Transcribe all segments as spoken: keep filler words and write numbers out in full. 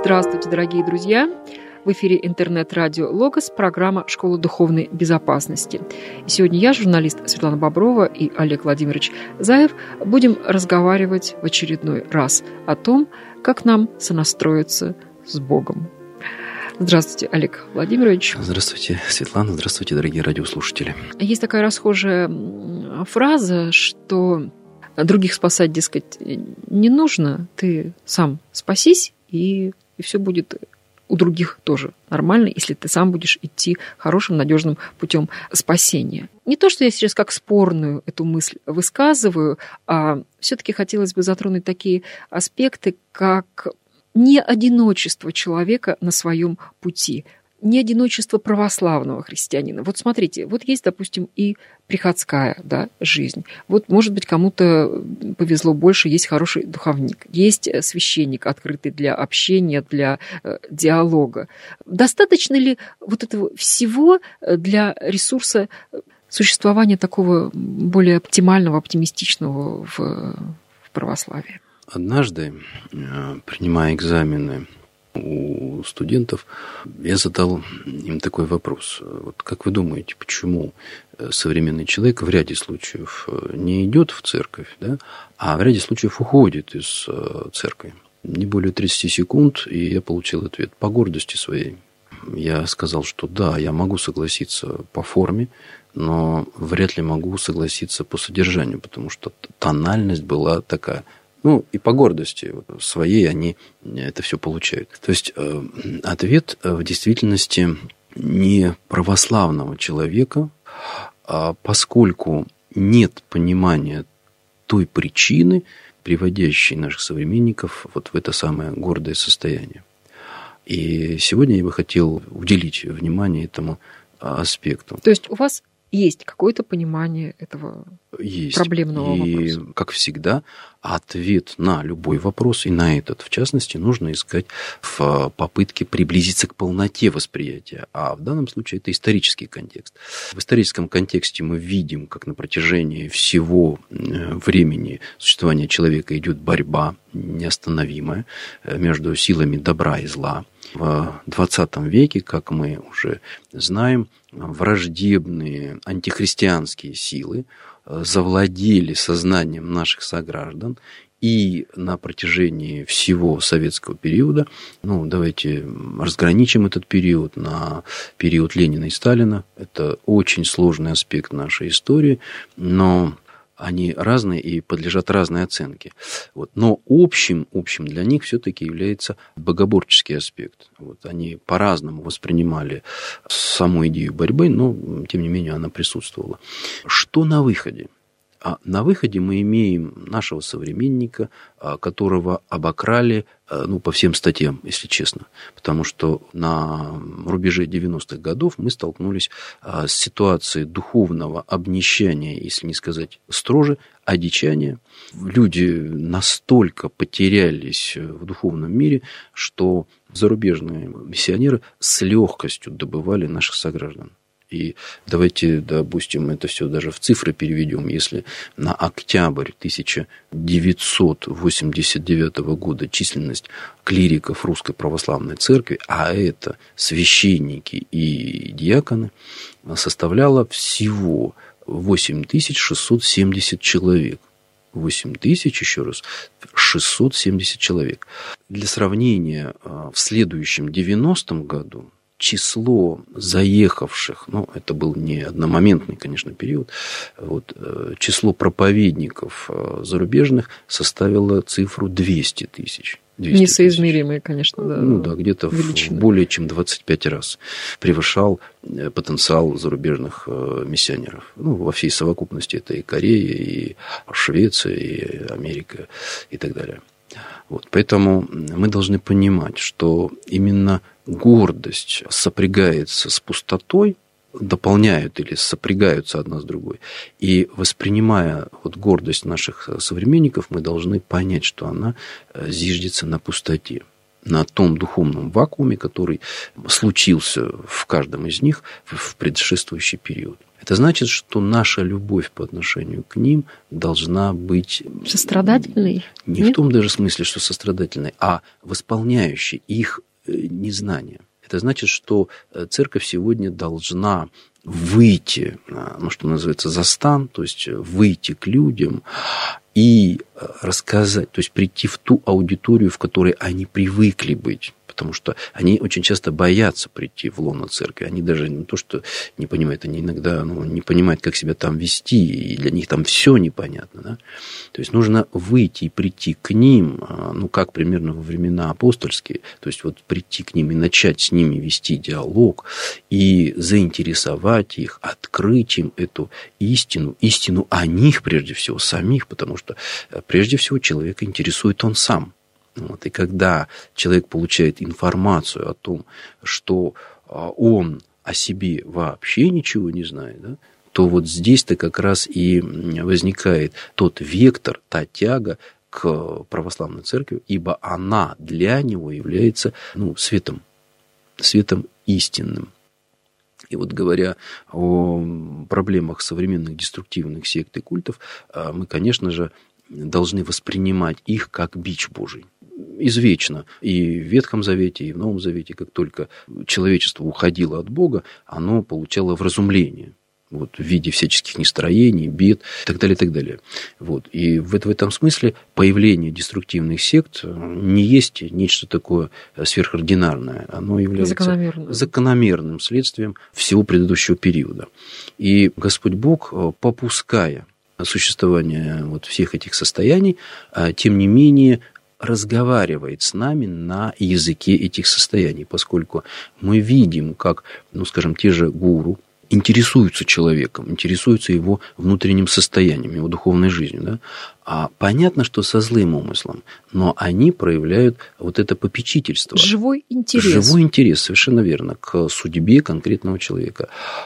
Здравствуйте, дорогие друзья! В эфире интернет-радио «Логос», программа «Школа духовной безопасности». И сегодня я, журналист Светлана Боброва, и Олег Владимирович Заев будем разговаривать в очередной раз о том, как нам сонастроиться с Богом. Здравствуйте, Олег Владимирович. Здравствуйте, Светлана. Здравствуйте, дорогие радиослушатели. Есть такая расхожая фраза, что других спасать, дескать, не нужно. Ты сам спасись, и, и все будет у других тоже нормально, если ты сам будешь идти хорошим, надежным путем спасения. Не то, что я сейчас как спорную эту мысль высказываю, а все-таки хотелось бы затронуть такие аспекты, как не одиночество человека на своем пути, не одиночество православного христианина. Вот смотрите, вот есть, допустим, и приходская, да, жизнь. Вот, может быть, кому-то повезло больше, есть хороший духовник, есть священник, открытый для общения, для э, диалога. Достаточно ли вот этого всего для ресурса существования такого более оптимального, оптимистичного в, в православии? Однажды, принимая экзамены у студентов, я задал им такой вопрос. Вот как вы думаете, почему современный человек в ряде случаев не идет в церковь, да, а в ряде случаев уходит из церкви? Не более тридцать секунд, и я получил ответ по гордости своей. Я сказал, что да, я могу согласиться по форме, но вряд ли могу согласиться по содержанию, потому что тональность была такая. Ну, и по гордости своей они это все получают. То есть э, ответ в действительности не православного человека, а поскольку нет понимания той причины, приводящей наших современников вот в это самое гордое состояние. И сегодня я бы хотел уделить внимание этому аспекту. То есть у вас есть какое-то понимание этого есть. Проблемного и, вопроса? И, как всегда, ответ на любой вопрос, и на этот, в частности, нужно искать в попытке приблизиться к полноте восприятия. А в данном случае это исторический контекст. В историческом контексте мы видим, как на протяжении всего времени существования человека идет борьба неостановимая между силами добра и зла. В двадцатом веке, как мы уже знаем, враждебные антихристианские силы завладели сознанием наших сограждан, и на протяжении всего советского периода, ну, давайте разграничим этот период на период Ленина и Сталина, это очень сложный аспект нашей истории, но они разные и подлежат разной оценке. Вот. Но общим, общим для них все-таки является богоборческий аспект. Вот. Они по-разному воспринимали саму идею борьбы, но, тем не менее, она присутствовала. Что на выходе? А на выходе мы имеем нашего современника, которого обокрали, ну, по всем статьям, если честно. Потому что на рубеже девяностых годов мы столкнулись с ситуацией духовного обнищания, если не сказать строже, одичания. Люди настолько потерялись в духовном мире, что зарубежные миссионеры с легкостью добывали наших сограждан. И давайте, допустим, это все даже в цифры переведем. Если на октябрь тысяча девятьсот восемьдесят девятого года численность клириков Русской Православной Церкви, а это священники и диаконы, составляла всего восемь тысяч шестьсот семьдесят человек. восемь тысяч, еще раз, шестьсот семьдесят человек. Для сравнения, в следующем девяностом году число заехавших, ну, это был не одномоментный, конечно, период, вот, число проповедников зарубежных составило цифру двести тысяч. Несоизмеримые, конечно, да. Ну да, где-то в более чем двадцать пять раз превышал потенциал зарубежных миссионеров. Ну, во всей совокупности это и Корея, и Швеция, и Америка, и так далее. Вот, поэтому мы должны понимать, что именно гордость сопрягается с пустотой, дополняют или сопрягаются одна с другой. И воспринимая вот гордость наших современников, мы должны понять, что она зиждется на пустоте. на том духовном вакууме, который случился в каждом из них в предшествующий период. Это значит, что наша любовь по отношению к ним должна быть... Сострадательной? Не Нет? в том даже смысле, что сострадательной, а восполняющей их незнание. Это значит, что церковь сегодня должна выйти, ну, что называется, за стан, то есть выйти к людям и рассказать, то есть прийти в ту аудиторию, в которой они привыкли быть. Потому что они очень часто боятся прийти в лоно церкви. Они даже не то, что не понимают, они иногда ну, не понимают, как себя там вести, и для них там все непонятно. Да? То есть нужно выйти и прийти к ним, ну, как примерно во времена апостольские, то есть вот прийти к ним и начать с ними вести диалог, и заинтересовать их, открыть им эту истину, истину о них прежде всего, самих, потому что прежде всего человека интересует он сам. Вот, и когда человек получает информацию о том, что он о себе вообще ничего не знает, да, то вот здесь-то как раз и возникает тот вектор, та тяга к православной церкви, ибо она для него является ну, светом, светом истинным. И вот говоря о проблемах современных деструктивных сект и культов, мы, конечно же, должны воспринимать их как бич Божий. Извечно и в Ветхом Завете, и в Новом Завете, как только человечество уходило от Бога, оно получало вразумление. Вот, в виде всяческих нестроений, бед и так далее, и так далее. Вот. И в, в этом смысле появление деструктивных сект не есть нечто такое сверхординарное. Оно является закономерным, закономерным следствием всего предыдущего периода. И Господь Бог, попуская существование вот всех этих состояний, тем не менее разговаривает с нами на языке этих состояний, поскольку мы видим, как, ну, скажем, те же гуру интересуются человеком, интересуются его внутренним состоянием, его духовной жизнью. Да? А понятно, что со злым умыслом, но они проявляют вот это попечительство. Живой интерес. Живой интерес, совершенно верно, к судьбе конкретного человека.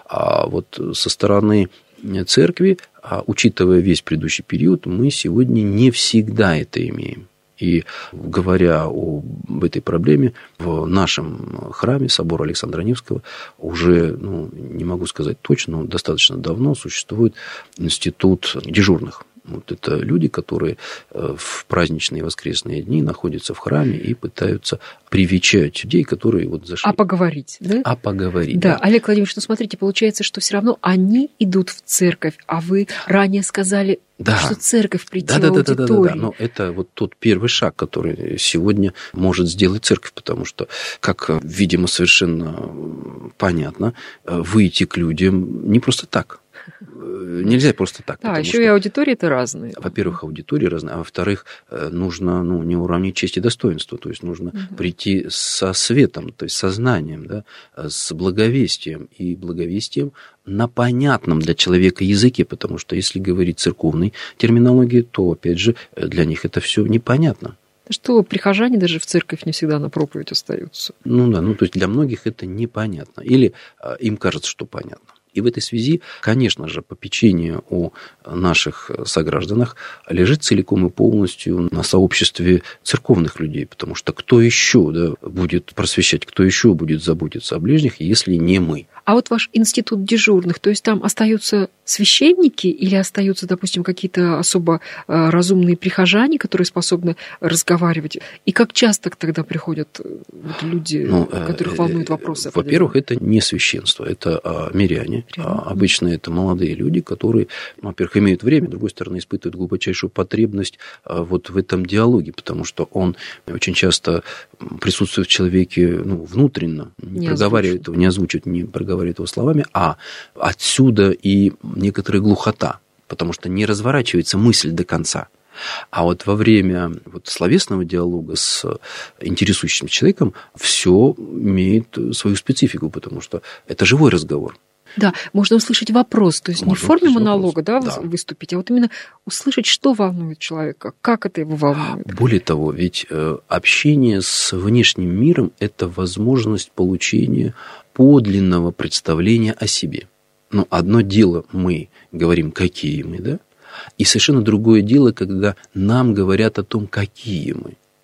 А вот со стороны церкви, учитывая весь предыдущий период, мы сегодня не всегда это имеем. И говоря об этой проблеме, в нашем храме, собор Александра Невского, уже, ну, не могу сказать точно, но достаточно давно существует институт дежурных. Вот это люди, которые в праздничные и воскресные дни находятся в храме и пытаются привечать людей, которые вот зашли. А поговорить, да? А поговорить, да. да. Олег Владимирович, ну смотрите, получается, что все равно они идут в церковь, а вы ранее сказали, да. что церковь прийти да, в да, аудиторию. Да, да, да, да, но это вот тот первый шаг, который сегодня может сделать церковь, потому что, как, видимо, совершенно понятно, выйти к людям не просто так. Нельзя просто так. Да, еще что, и аудитории-то разные. Во-первых, аудитории разные, а во-вторых, нужно ну, не уравнить честь и достоинство, то есть нужно угу. прийти со светом, то есть со знанием, да, с благовестием, и благовестием на понятном для человека языке, потому что если говорить церковной терминологией, то, опять же, для них это все непонятно. Что прихожане даже в церковь не всегда на проповедь остаются. Ну да, ну то есть для многих это непонятно, или им кажется, что понятно. И в этой связи, конечно же, попечение о наших согражданах лежит целиком и полностью на сообществе церковных людей, потому что кто еще да, будет просвещать, кто еще будет заботиться о ближних, если не мы. А вот ваш институт дежурных, то есть там остаются священники или остаются, допустим, какие-то особо разумные прихожане, которые способны разговаривать? И как часто тогда приходят люди, ну, которых волнуют вопросы? Во-первых, это не священство, это миряне. А обычно это молодые люди, которые, во-первых, имеют время, с другой стороны, испытывают глубочайшую потребность вот в этом диалоге, потому что он очень часто присутствует в человеке ну, внутренно, не, не проговаривает его, не озвучивает, не проговаривает его словами, а отсюда и некоторая глухота, потому что не разворачивается мысль до конца. А вот во время вот словесного диалога с интересующим человеком все имеет свою специфику, потому что это живой разговор. Да, можно услышать вопрос, то есть можно не в форме монолога да, да. выступить, а вот именно услышать, что волнует человека, как это его волнует. Более того, ведь общение с внешним миром – это возможность получения подлинного представления о себе. Но одно дело мы говорим, какие мы, да, и совершенно другое дело, когда нам говорят о том, какие мы.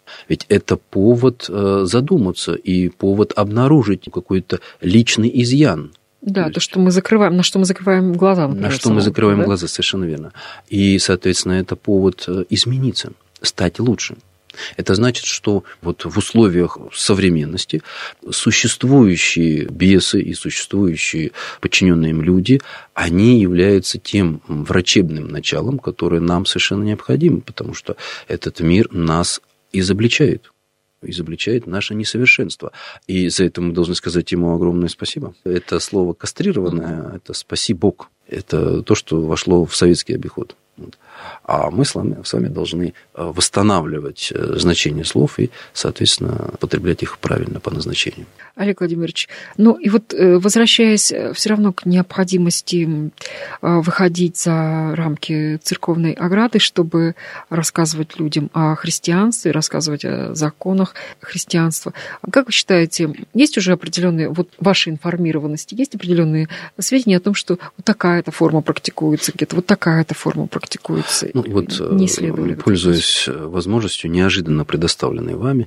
Ведь это повод задуматься и повод обнаружить какой-то личный изъян. Да, то, то что мы закрываем, на что мы закрываем глаза. Например, на что мы закрываем да? глаза, совершенно верно. И, соответственно, это повод измениться, стать лучше. Это значит, что вот в условиях современности существующие бесы и существующие подчиненные им люди, они являются тем врачебным началом, которое нам совершенно необходимо, потому что этот мир нас изобличает. изобличает наше несовершенство. И за это мы должны сказать ему огромное спасибо. Это слово «кастрированное», это «спаси Бог». Это то, что вошло в советский обиход. А мы с вами, с вами должны восстанавливать значение слов и, соответственно, потреблять их правильно по назначению. Олег Владимирович, ну и вот возвращаясь все равно к необходимости выходить за рамки церковной ограды, чтобы рассказывать людям о христианстве, рассказывать о законах христианства. Как вы считаете, есть уже определенные, вот вашей информированности, есть определенные сведения о том, что вот такая-то форма практикуется где-то, вот такая-то форма практикуется? Ну, вот, не пользуясь возможностью, неожиданно предоставленной вами,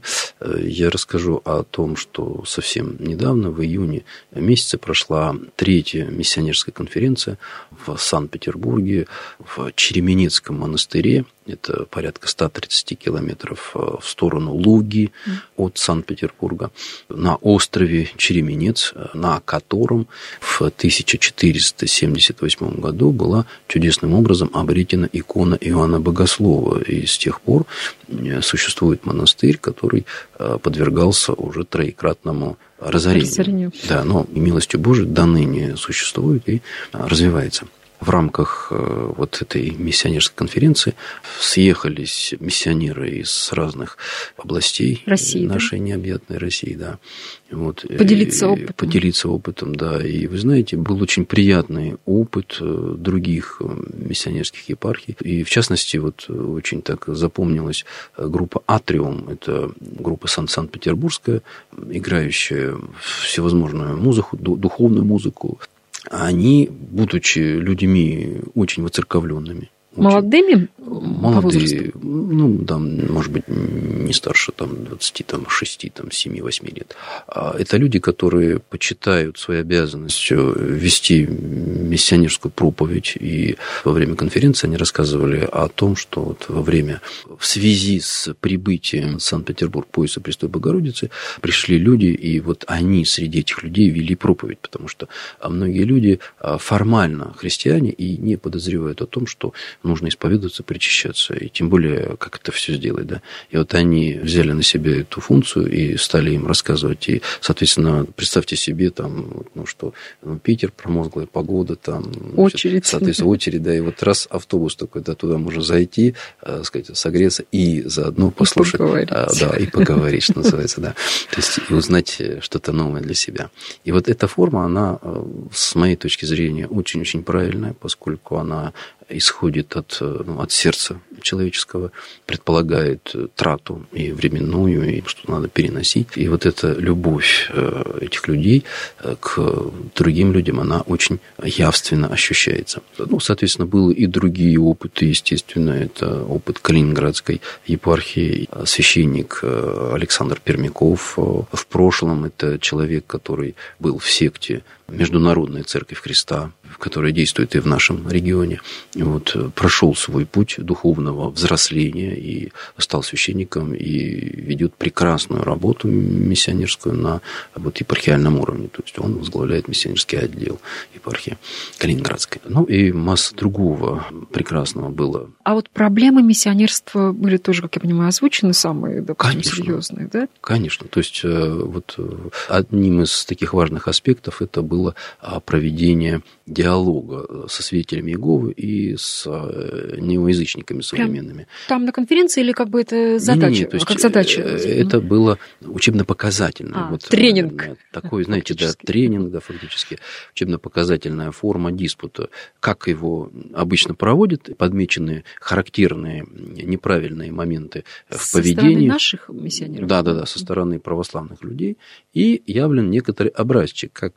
я расскажу о том, что совсем недавно, в июне месяце, прошла третья миссионерская конференция в Санкт-Петербурге, в Череменецком монастыре. Это порядка ста тридцати километров в сторону Луги от Санкт-Петербурга, на острове Череменец, на котором в тысяча четыреста семьдесят восьмом году была чудесным образом обретена икона Иоанна Богослова. И с тех пор существует монастырь, который подвергался уже троекратному разорению. Разорению. Да, но милостью Божией до ныне существует и развивается. В рамках вот этой миссионерской конференции съехались миссионеры из разных областей России, нашей да? необъятной России, да. Вот. Поделиться опытом. Поделиться опытом, да. И вы знаете, был очень приятный опыт других миссионерских епархий. И в частности, вот очень так запомнилась группа «Атриум». Это группа Санкт-Петербургская, играющая всевозможную музыку, духовную музыку. Они, будучи людьми очень воцерковленными, молодыми? Молодые, ну, да, может быть, не старше там, двадцати шести, семи-восьми лет. Это люди, которые почитают своей обязанностью вести миссионерскую проповедь. И во время конференции они рассказывали о том, что вот во время, в связи с прибытием в Санкт-Петербург пояса Престой Богородицы, пришли люди, и вот они среди этих людей вели проповедь, потому что многие люди формально христиане и не подозревают о том, что нужно исповедоваться, причащаться, и тем более, как это все сделать, да. И вот они взяли на себя эту функцию и стали им рассказывать, и, соответственно, представьте себе, там, ну, что ну, Питер, промозглая погода, там, очередь. Соответственно, очередь, да, и вот раз автобус такой, да, туда можно зайти, так сказать, согреться и заодно послушать. И поговорить. А, да, и поговорить, что называется, да. То есть, и узнать что-то новое для себя. И вот эта форма, она, с моей точки зрения, очень-очень правильная, поскольку она исходит от, ну, от сердца человеческого, предполагает трату и временную, и что надо переносить. И вот эта любовь этих людей к другим людям, она очень явственно ощущается. Ну, соответственно, были и другие опыты, естественно, это опыт Калининградской епархии, священник Александр Пермяков. В прошлом это человек, который был в секте Международная Церковь Христа, которая действует и в нашем регионе. Вот, прошел свой путь духовного взросления и стал священником, и ведет прекрасную работу миссионерскую на вот, епархиальном уровне. То есть он возглавляет миссионерский отдел епархии Калининградской. Ну и масса другого прекрасного было. А вот проблемы миссионерства были тоже, как я понимаю, озвучены, самые, допустим, Конечно. серьезные, да? Конечно. То есть вот одним из таких важных аспектов это было проведение диалога со свидетелями Иеговы и с неоязычниками современными. Прям там на конференции или как бы это задача? Не, не, не, то есть как задача? Это было учебно-показательное. А, вот, тренинг. Такой, знаете, да, тренинг, да, фактически. Учебно-показательная форма диспута. Как его обычно проводят, подмечены характерные неправильные моменты в со поведении. Со стороны наших миссионеров? Да, да, да, со стороны православных людей. И явлен некоторый образчик, как должен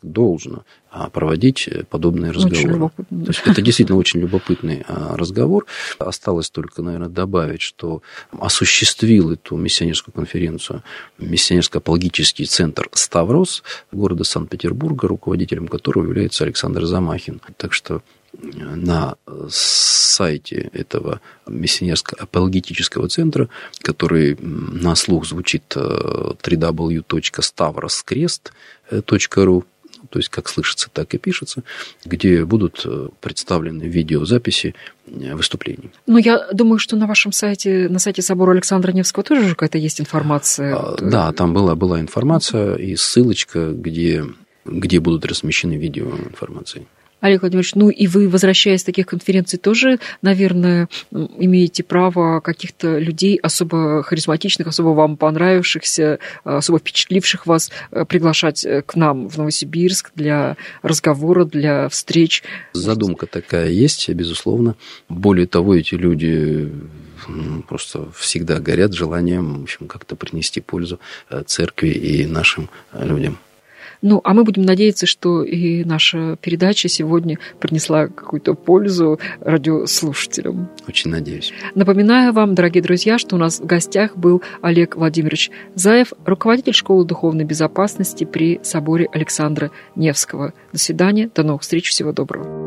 должно проводить подобные разговоры. То есть это действительно очень любопытный разговор. Осталось только, наверное, добавить, что осуществил эту миссионерскую конференцию миссионерско-апологический центр «Ставрос» города Санкт-Петербурга, руководителем которого является Александр Замахин. Так что на сайте этого миссионерско-апологетического центра, который на слух звучит дабл ю дабл ю дабл ю точка ставроскрест точка ру, то есть как слышится, так и пишется, где будут представлены видеозаписи выступлений. Ну, я думаю, что на вашем сайте, на сайте собора Александра Невского тоже какая-то есть информация. А, да, там была, была информация и ссылочка, где, где будут размещены видеоинформации. Олег Владимирович, ну и вы, возвращаясь с таких конференций, тоже, наверное, имеете право каких-то людей особо харизматичных, особо вам понравившихся, особо впечатливших вас приглашать к нам в Новосибирск для разговора, для встреч? Задумка такая есть, безусловно. Более того, эти люди просто всегда горят желанием, в общем, как-то принести пользу церкви и нашим людям. Ну, а мы будем надеяться, что и наша передача сегодня принесла какую-то пользу радиослушателям. Очень надеюсь. Напоминаю вам, дорогие друзья, что у нас в гостях был Олег Владимирович Заев, руководитель школы духовной безопасности при соборе Александра Невского. До свидания, до новых встреч, всего доброго.